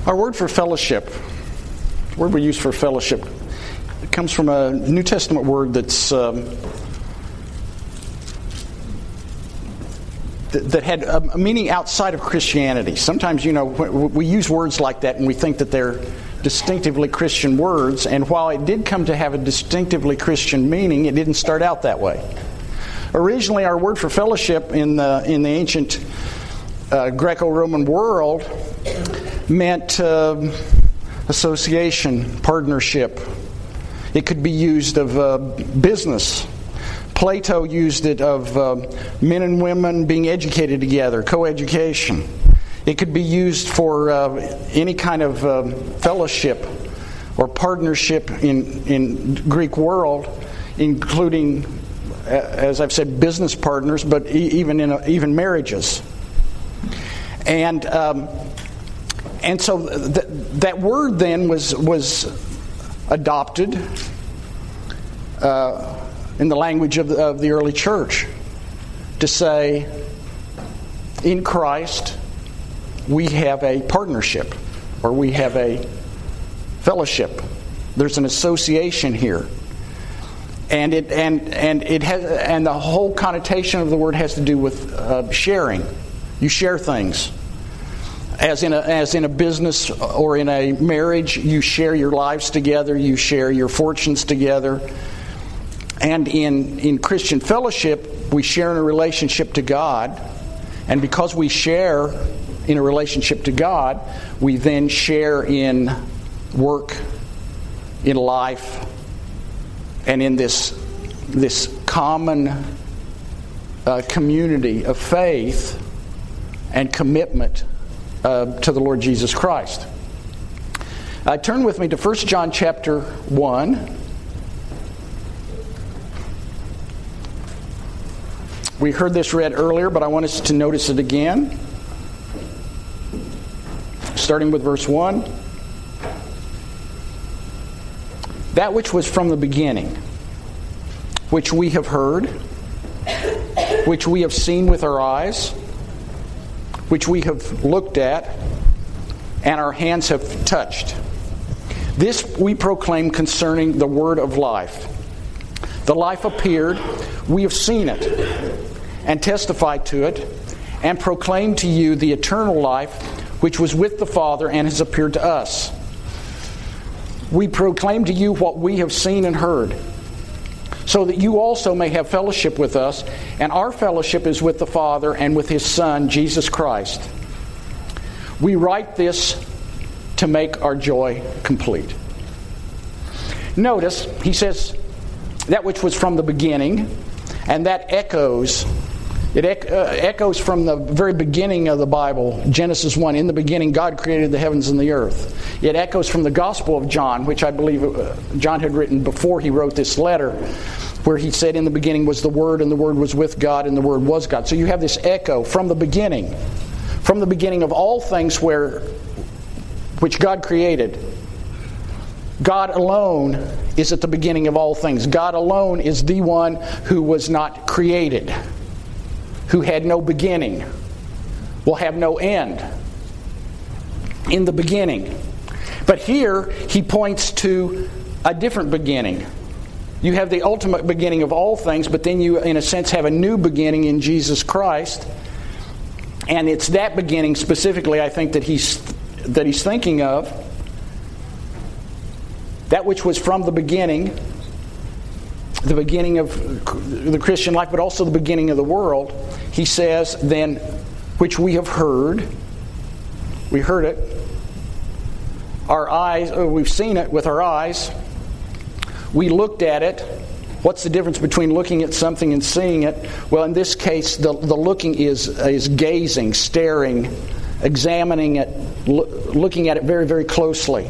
Our word for fellowship, the word we use for fellowship, it comes from a New Testament word that's that had a meaning outside of Christianity. Sometimes, we use words like that and we think that they're distinctively Christian words, and while it did come to have a distinctively Christian meaning, it didn't start out that way. Originally, our word for fellowship in the ancient Greco-Roman world meant association, partnership. It could be used of business. Plato used it of men and women being educated together, coeducation. It could be used for any kind of fellowship or partnership in Greek world, including, as I've said, business partners, but even marriages. And so that word then was adopted in the language of the early church to say, in Christ we have a partnership, or we have a fellowship. There's an association here, and the whole connotation of the word has to do with sharing. You share things. As in a business or in a marriage, you share your lives together, you share your fortunes together. And in Christian fellowship, we share in a relationship to God. And because we share in a relationship to God, we then share in work, in life, and in this common community of faith and commitment to the Lord Jesus Christ. Turn with me to 1 John chapter 1. We heard this read earlier, but I want us to notice it again. Starting with verse 1. That which was from the beginning, which we have heard, which we have seen with our eyes, which we have looked at, and our hands have touched. This we proclaim concerning the word of life. The life appeared, we have seen it, and testified to it, and proclaim to you the eternal life which was with the Father and has appeared to us. We proclaim to you what we have seen and heard, so that you also may have fellowship with us, and our fellowship is with the Father and with His Son, Jesus Christ. We write this to make our joy complete. Notice, he says, that which was from the beginning, and that echoes from the very beginning of the Bible, Genesis 1. In the beginning, God created the heavens and the earth. It echoes from the Gospel of John, which I believe John had written before he wrote this letter, where he said, in the beginning was the Word, and the Word was with God, and the Word was God. So you have this echo from the beginning of all things which God created. God alone is at the beginning of all things. God alone is the one who was not created, who had no beginning, will have no end. In the beginning. But here, he points to a different beginning. You have the ultimate beginning of all things, but then you, in a sense, have a new beginning in Jesus Christ. And it's that beginning specifically, I think, that he's thinking of. That which was from the beginning of the Christian life, but also the beginning of the world. He says, then, which we have heard. We heard it. Our eyes, we've seen it with our eyes. We looked at it. What's the difference between looking at something and seeing it? Well, in this case, the looking is gazing, staring, examining it, looking at it very, very closely.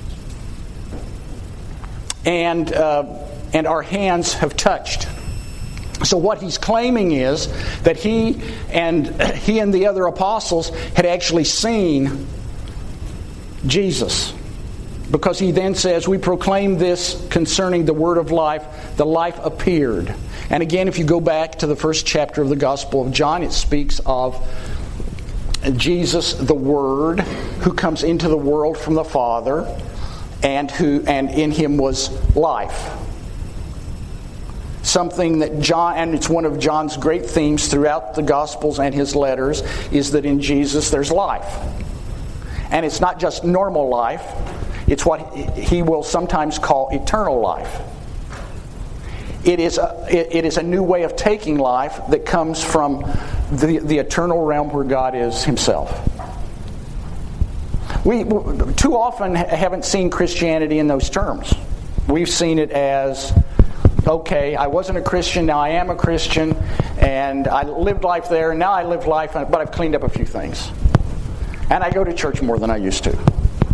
And our hands have touched. So what he's claiming is that he and the other apostles had actually seen Jesus. Because he then says, we proclaim this concerning the word of life. The life appeared. And again, if you go back to the first chapter of the Gospel of John, it speaks of Jesus, the Word, who comes into the world from the Father, and in him was life. Something that John, and it's one of John's great themes throughout the Gospels and his letters, is that in Jesus there's life. And it's not just normal life, it's what he will sometimes call eternal life. It is a new way of taking life that comes from the eternal realm where God is himself. We too often haven't seen Christianity in those terms. We've seen it as, okay, I wasn't a Christian, now I am a Christian, and I lived life there, and now I live life, but I've cleaned up a few things. And I go to church more than I used to.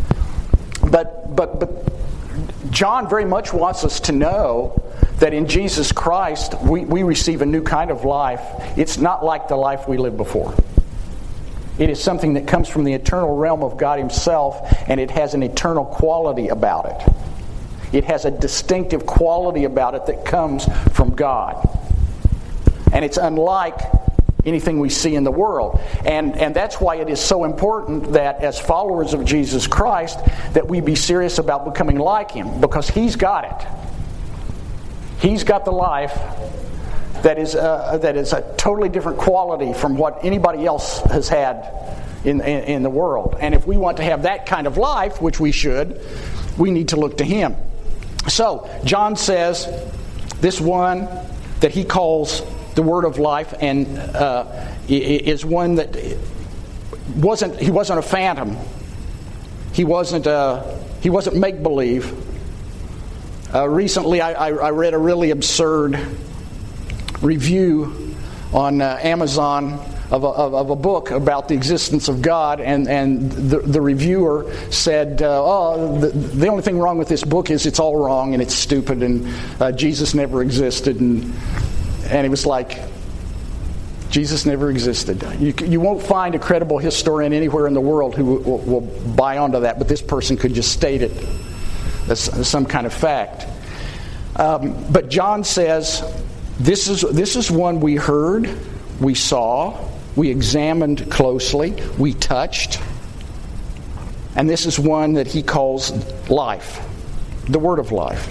But John very much wants us to know that in Jesus Christ we receive a new kind of life. It's not like the life we lived before. It is something that comes from the eternal realm of God himself, and it has an eternal quality about it. It has a distinctive quality about it that comes from God. And it's unlike anything we see in the world. And that's why it is so important that as followers of Jesus Christ that we be serious about becoming like him, because he's got it. He's got the life that is a totally different quality from what anybody else has had in the world. And if we want to have that kind of life, which we should, we need to look to him. So, John says this one that he calls the Word of Life, and is one that he wasn't a phantom. He wasn't make-believe. Recently, I read a really absurd review on Amazon of a book about the existence of God, and the reviewer said, the only thing wrong with this book is it's all wrong and it's stupid, and Jesus never existed, and it was like, Jesus never existed. You won't find a credible historian anywhere in the world who will buy onto that, but this person could just state it as some kind of fact. But John says, this is one we heard, we saw, we examined closely, we touched, and this is one that he calls life, the Word of life.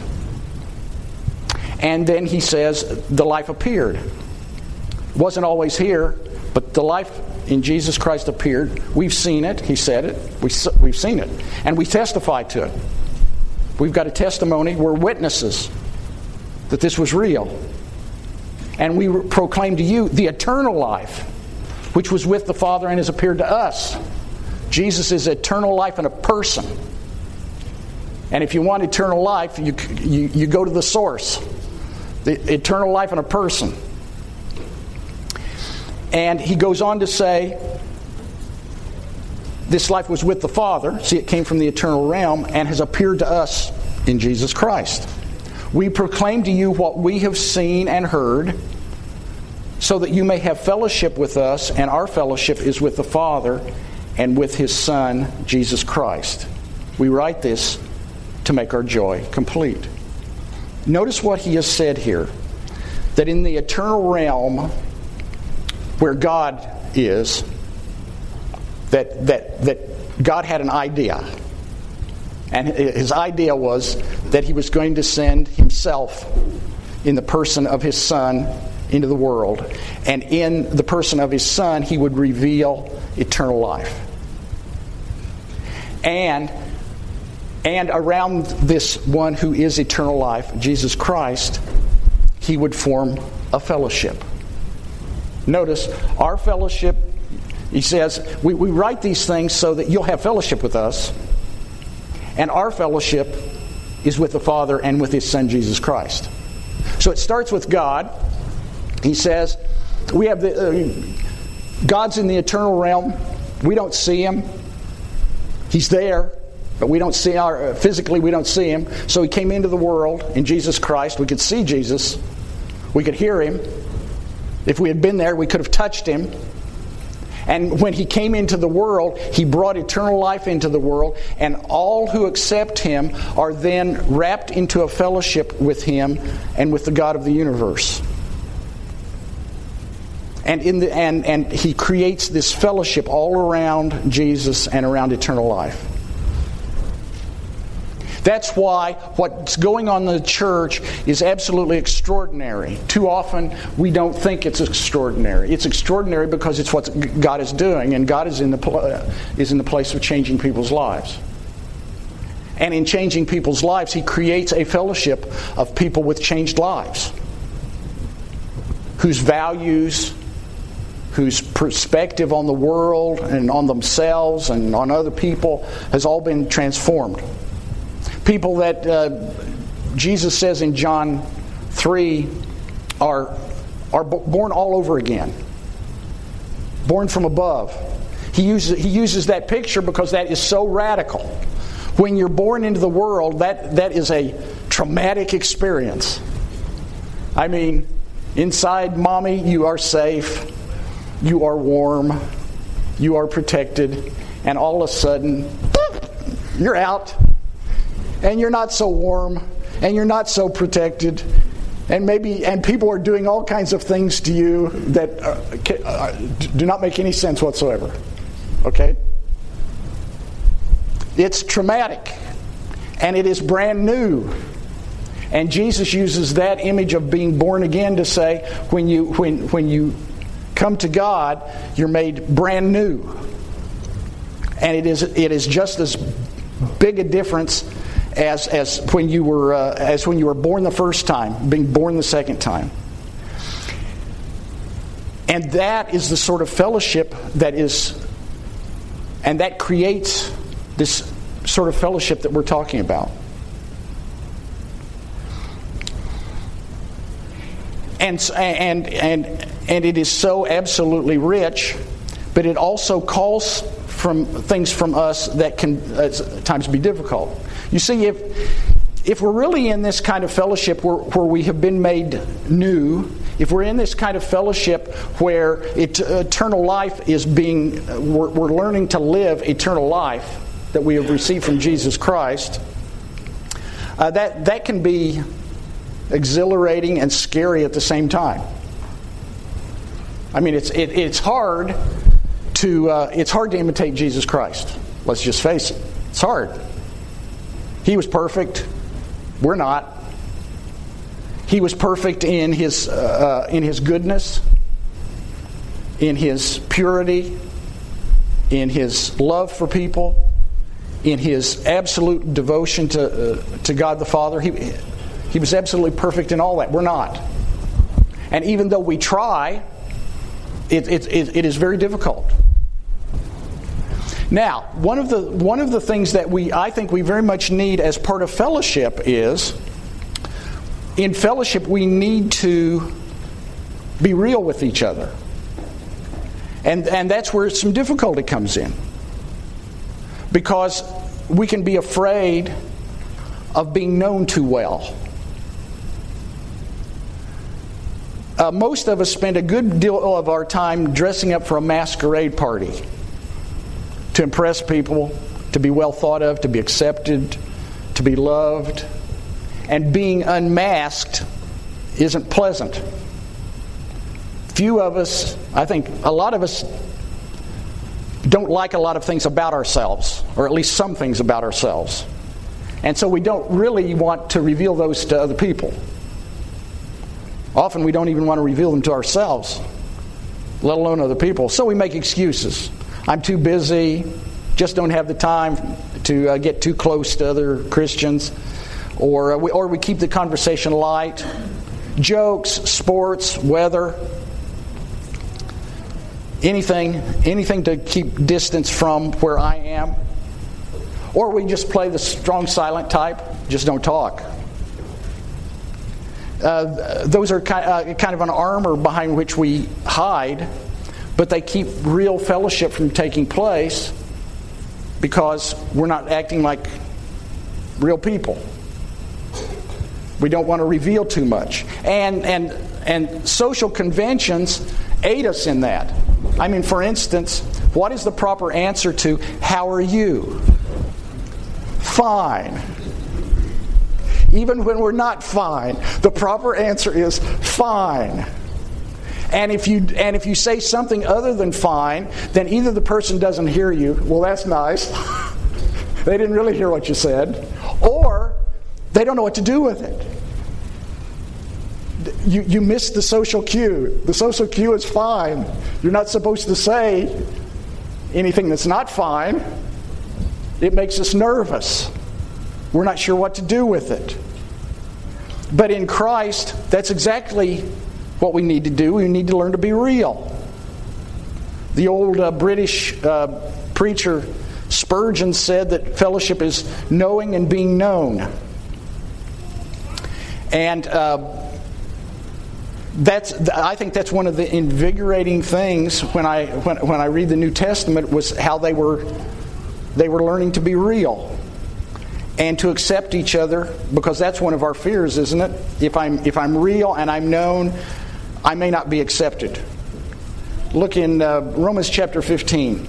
And then he says, the life appeared. It wasn't always here, but the life in Jesus Christ appeared. We've seen it. He said it. We've seen it. And we testify to it. We've got a testimony. We're witnesses that this was real. And we proclaim to you the eternal life, which was with the Father and has appeared to us. Jesus is eternal life in a person. And if you want eternal life, you go to the source. The eternal life in a person. And he goes on to say, this life was with the Father. See, it came from the eternal realm and has appeared to us in Jesus Christ. We proclaim to you what we have seen and heard, so that you may have fellowship with us, and our fellowship is with the Father and with his Son, Jesus Christ. We write this to make our joy complete. Notice what he has said here, that in the eternal realm where God is, that God had an idea. And his idea was that he was going to send himself in the person of his Son into the world. And in the person of his Son, he would reveal eternal life. And around this one who is eternal life, Jesus Christ, he would form a fellowship. Notice, our fellowship, he says, we write these things so that you'll have fellowship with us. And our fellowship is with the Father and with his Son, Jesus Christ. So it starts with God. He says, we have God's in the eternal realm. We don't see him. He's there, but we don't see physically we don't see him. So he came into the world in Jesus Christ. We could see Jesus. We could hear him. If we had been there, we could have touched him. And when he came into the world, he brought eternal life into the world, and all who accept him are then wrapped into a fellowship with him and with the God of the universe. And he creates this fellowship all around Jesus and around eternal life. That's why what's going on in the church is absolutely extraordinary. Too often we don't think it's extraordinary. It's extraordinary because it's what God is doing, and God is in the place of changing people's lives. And in changing people's lives, He creates a fellowship of people with changed lives, whose values, whose perspective on the world and on themselves and on other people has all been transformed. People that Jesus says in John 3 are born all over again. Born from above. He uses that picture because that is so radical. When you're born into the world, that is a traumatic experience. I mean, inside mommy, you are safe, you are warm, you are protected, and all of a sudden, you're out. And you're not so warm, and you're not so protected, and people are doing all kinds of things to you that do not make any sense whatsoever. Okay? It's traumatic, and it is brand new. And Jesus uses that image of being born again to say, when you come to God, you're made brand new, and it is just as big a difference as when you were born the first time, being born the second time. And that is the sort of fellowship that creates this sort of fellowship that we're talking about. And it is so absolutely rich, but it also calls from things from us that can at times be difficult. You see, if we're really in this kind of fellowship where we have been made new, if we're in this kind of fellowship where eternal life is we're learning to live eternal life that we have received from Jesus Christ, that can be exhilarating and scary at the same time. I mean, it's hard to imitate Jesus Christ. Let's just face it. It's hard. He was perfect. We're not. He was perfect in his goodness, in his purity, in his love for people, in his absolute devotion to God the Father. He was absolutely perfect in all that. We're not. And even though we try, it is very difficult. Now, one of the things that I think we very much need as part of fellowship is, in fellowship we need to be real with each other. And that's where some difficulty comes in. Because we can be afraid of being known too well. Most of us spend a good deal of our time dressing up for a masquerade party. To impress people, to be well thought of, to be accepted, to be loved. And being unmasked isn't pleasant. Few of us, I think a lot of us, don't like a lot of things about ourselves, or at least some things about ourselves. And so we don't really want to reveal those to other people. Often we don't even want to reveal them to ourselves, let alone other people. So we make excuses. I'm too busy, just don't have the time to get too close to other Christians. Or we keep the conversation light. Jokes, sports, weather, anything to keep distance from where I am. Or we just play the strong silent type, just don't talk. Those are kind of an armor behind which we hide, but they keep real fellowship from taking place because we're not acting like real people. We don't want to reveal too much. And social conventions aid us in that. I mean, for instance, what is the proper answer to, how are you? Fine. Even when we're not fine, the proper answer is fine. And if you say something other than fine, then either the person doesn't hear you, well, that's nice. They didn't really hear what you said, or they don't know what to do with it. You missed the social cue. The social cue is fine. You're not supposed to say anything that's not fine. It makes us nervous. We're not sure what to do with it. But in Christ, that's exactly what we need to do. We need to learn to be real. The old British preacher Spurgeon said that fellowship is knowing and being known. And I think that's one of the invigorating things when I read the New Testament, was how they were learning to be real and to accept each other, because that's one of our fears, isn't it? If I'm real and I'm known, I may not be accepted. Look in Romans chapter 15,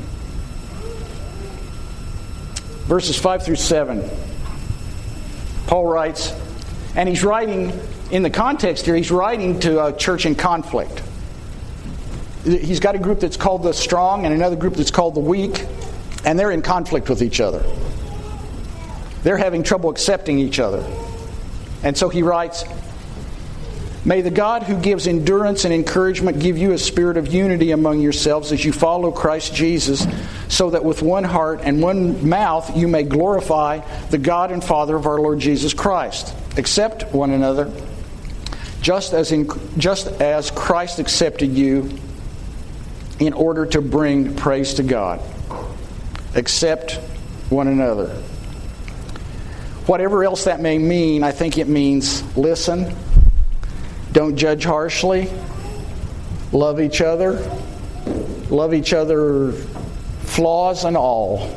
verses 5 through 7. Paul writes, and he's writing, in the context here, he's writing to a church in conflict. He's got a group that's called the strong and another group that's called the weak, and they're in conflict with each other. They're having trouble accepting each other. And so he writes, may the God who gives endurance and encouragement give you a spirit of unity among yourselves as you follow Christ Jesus, so that with one heart and one mouth you may glorify the God and Father of our Lord Jesus Christ. Accept one another, just as Christ accepted you, in order to bring praise to God. Accept one another. Whatever else that may mean, I think it means listen, don't judge harshly, love each other flaws and all.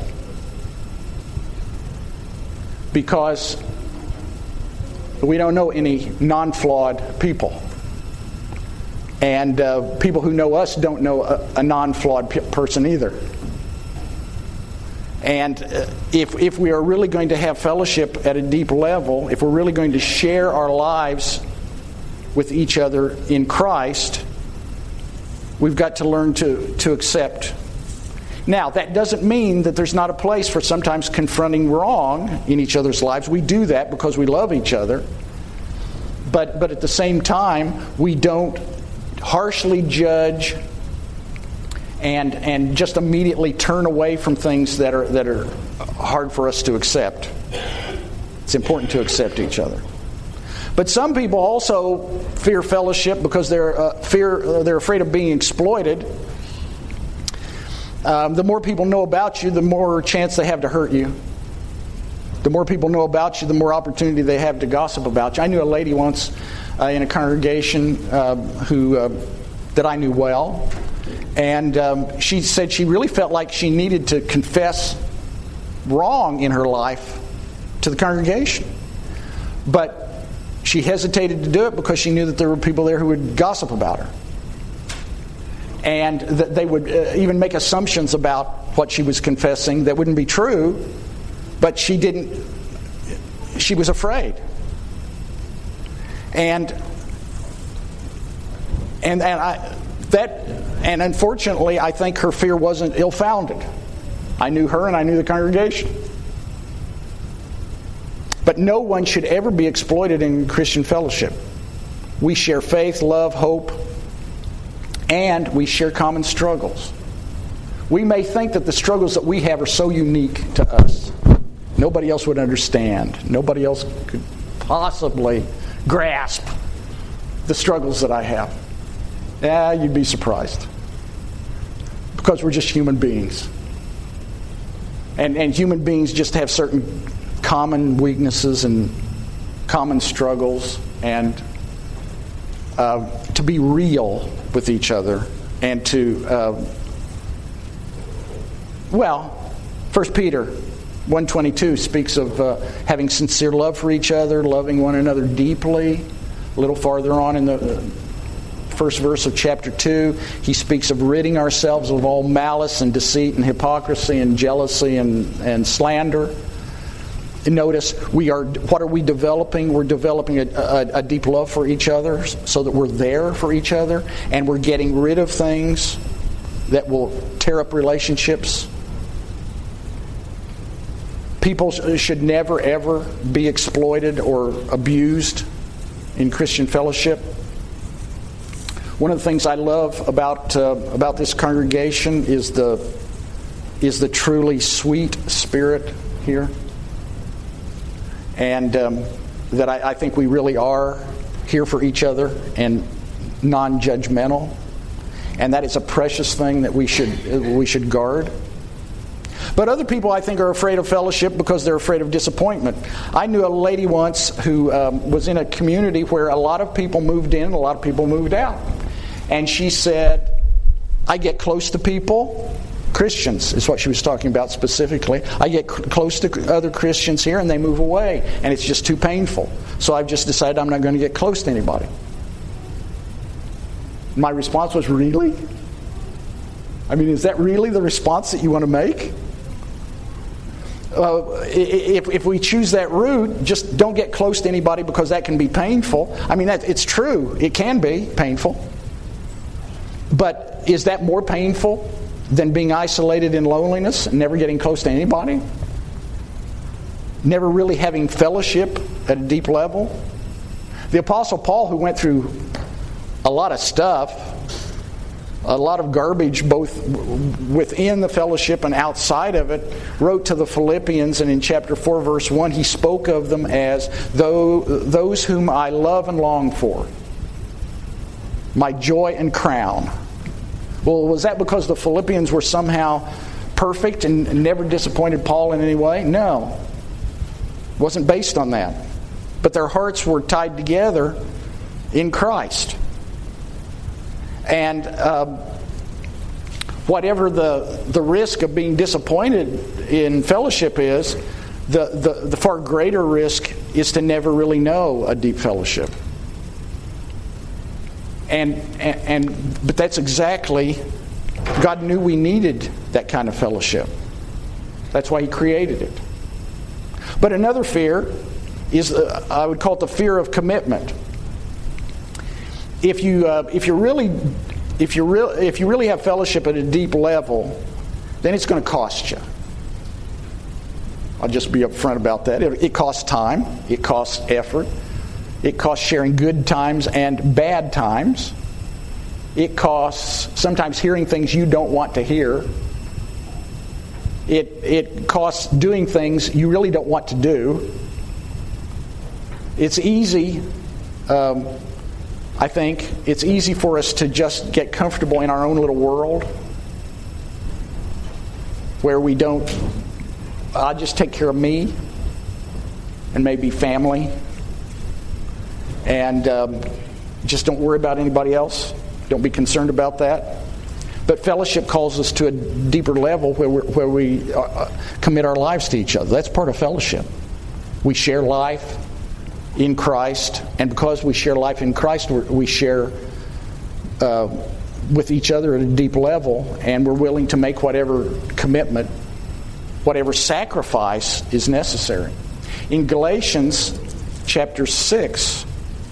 Because we don't know any non-flawed people. And people who know us don't know a non-flawed person either. And if we are really going to have fellowship at a deep level, if we're really going to share our lives with each other in Christ, we've got to learn to accept. Now, that doesn't mean that there's not a place for sometimes confronting wrong in each other's lives. We do that because we love each other. But at the same time, we don't harshly judge and just immediately turn away from things that are hard for us to accept. It's important to accept each other. But some people also fear fellowship because they're afraid of being exploited. The more people know about you, the more chance they have to hurt you. The more people know about you, the more opportunity they have to gossip about you. I knew a lady once in a congregation that I knew well, and she said she really felt like she needed to confess wrong in her life to the congregation. But she hesitated to do it because she knew that there were people there who would gossip about her. And that they would even make assumptions about what she was confessing that wouldn't be true, but she was afraid. And unfortunately, I think her fear wasn't ill-founded. I knew her and I knew the congregation. But no one should ever be exploited in Christian fellowship. We share faith, love, hope, and we share common struggles. We may think that the struggles that we have are so unique to us. Nobody else would understand. Nobody else could possibly grasp the struggles that I have. You'd be surprised. Because we're just human beings. And human beings just have certain common weaknesses and common struggles, and to be real with each other and to 1 Peter 1:22 speaks of having sincere love for each other, loving one another deeply. A little farther on in the first verse of chapter 2, he speaks of ridding ourselves of all malice and deceit and hypocrisy and jealousy and slander. Notice, what are we developing? We're developing a deep love for each other so that we're there for each other, and we're getting rid of things that will tear up relationships. People should never, ever be exploited or abused in Christian fellowship. One of the things I love about this congregation is the truly sweet spirit here. And that I think we really are here for each other and non-judgmental. And that is a precious thing that we should guard. But other people, I think, are afraid of fellowship because they're afraid of disappointment. I knew a lady once who was in a community where a lot of people moved in, a lot of people moved out. And she said, I get close to people. Christians is what she was talking about specifically. I get close to other Christians here and they move away, and it's just too painful. So I've just decided I'm not going to get close to anybody. My response was, really? I mean, is that really the response that you want to make? If we choose that route, just don't get close to anybody because that can be painful. I mean, it's true. It can be painful. But is that more painful than being isolated in loneliness and never getting close to anybody? Never really having fellowship at a deep level? The Apostle Paul, who went through a lot of stuff, a lot of garbage both within the fellowship and outside of it, wrote to the Philippians, and in chapter 4 verse 1 he spoke of them as those whom I love and long for, my joy and crown. Well, was that because the Philippians were somehow perfect and never disappointed Paul in any way? No. It wasn't based on that. But their hearts were tied together in Christ. And whatever the risk of being disappointed in fellowship is, the far greater risk is to never really know a deep fellowship. But that's exactly, God knew we needed that kind of fellowship. That's why He created it. But another fear is, I would call it the fear of commitment. If you really have fellowship at a deep level, then it's going to cost you. I'll just be upfront about that. It costs time. It costs effort. It costs sharing good times and bad times. It costs sometimes hearing things you don't want to hear. It costs doing things you really don't want to do. It's easy, I think, it's easy for us to just get comfortable in our own little world where we don't, I'll just take care of me and maybe family. And just don't worry about anybody else. Don't be concerned about that. But fellowship calls us to a deeper level where we commit our lives to each other. That's part of fellowship. We share life in Christ, and because we share life in Christ, we share with each other at a deep level, and we're willing to make whatever commitment, whatever sacrifice is necessary. In Galatians chapter 6,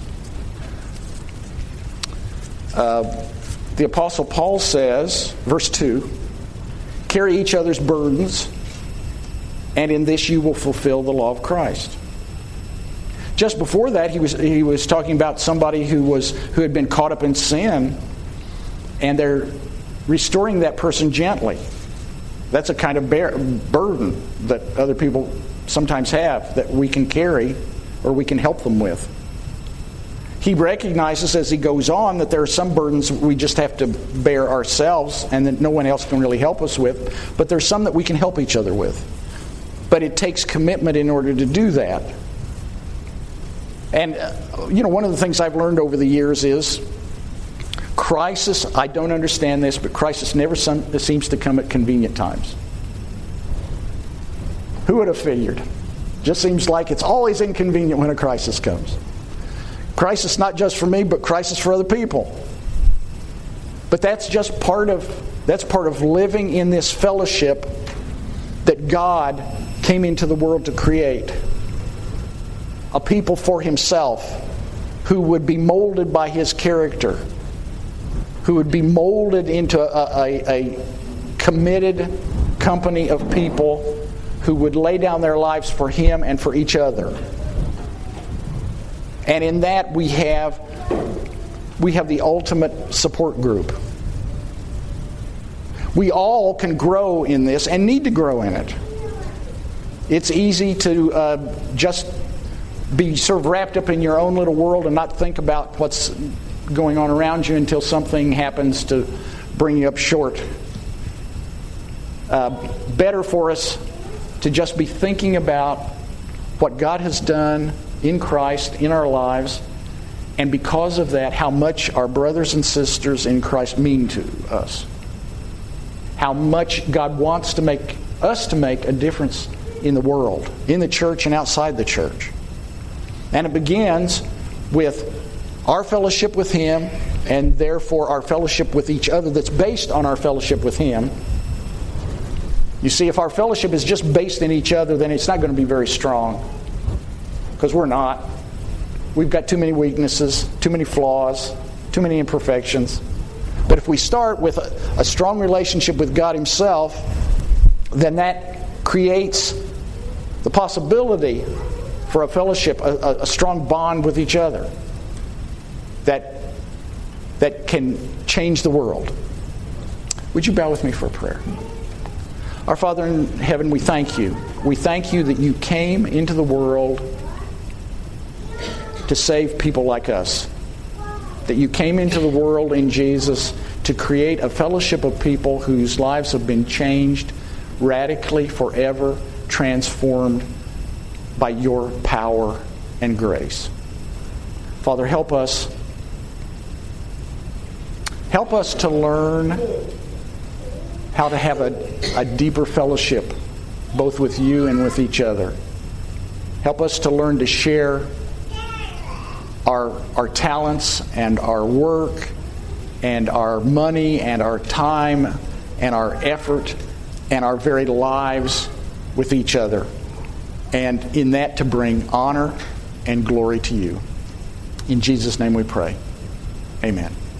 the Apostle Paul says, verse 2, carry each other's burdens, and in this you will fulfill the law of Christ. Just before that, he was talking about somebody who had been caught up in sin, and they're restoring that person gently. That's a kind of burden that other people sometimes have that we can carry or we can help them with. He recognizes as he goes on that there are some burdens we just have to bear ourselves and that no one else can really help us with, but there's some that we can help each other with. But it takes commitment in order to do that. And, one of the things I've learned over the years is crisis, I don't understand this, but crisis never seems to come at convenient times. Who would have figured? Just seems like it's always inconvenient when a crisis comes. Crisis not just for me, but crisis for other people. But that's just part of living in this fellowship that God came into the world to create a people for himself who would be molded by his character, who would be molded into a committed company of people who would lay down their lives for him and for each other. And in that we have the ultimate support group. We all can grow in this and need to grow in it. It's easy to just be sort of wrapped up in your own little world and not think about what's going on around you until something happens to bring you up short. Better for us to just be thinking about what God has done in Christ in our lives, and because of that, how much our brothers and sisters in Christ mean to us. How much God wants to make us to make a difference in the world, in the church and outside the church. And it begins with our fellowship with Him, and therefore our fellowship with each other that's based on our fellowship with Him. You see, if our fellowship is just based in each other, then it's not going to be very strong. Because we're not. We've got too many weaknesses, too many flaws, too many imperfections. But if we start with a strong relationship with God Himself, then that creates the possibility for a fellowship, a strong bond with each other that can change the world. Would you bow with me for a prayer? Our Father in heaven, we thank you. We thank you that you came into the world to save people like us. That you came into the world in Jesus to create a fellowship of people whose lives have been changed radically, forever, transformed by your power and grace. Father, help us. Help us to learn how to have a deeper fellowship both with you and with each other. Help us to learn to share our talents and our work and our money and our time and our effort and our very lives with each other. And in that to bring honor and glory to you. In Jesus' name we pray. Amen.